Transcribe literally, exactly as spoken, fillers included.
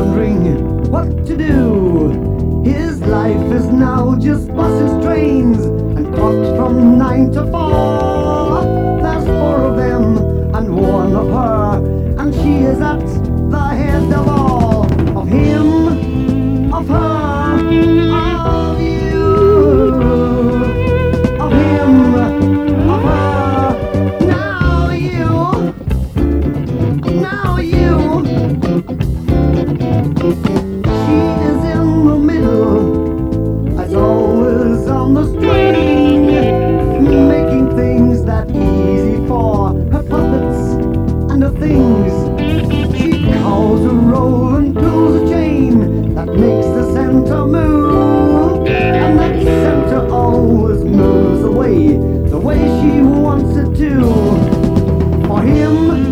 wondering what to do. His life is now just buses, trains, and clocked from nine to four. There's four of them and one of her, and she is at the head of all. Of him, of her, of you. Of him, of her, now you. Now you. She is in the middle, as always on the string, making things that easy for her puppets and her things. She calls a roll and pulls a chain that makes the center move, and that center always moves away the way she wants it to. For him,